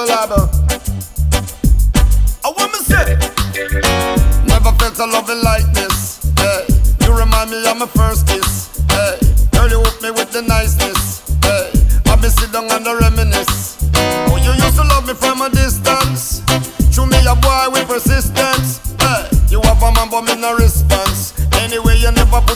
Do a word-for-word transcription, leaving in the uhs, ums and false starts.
abba labba. I want me say, never felt a loving like this. Hey, you remind me of my first kiss. Hey, girl, you hook me with the niceness. Hey, I be sit down and reminisce. Oh, you used to love me from a distance. Show me a boy with persistence. Hey, you have a man but me no response. Anyway, you never put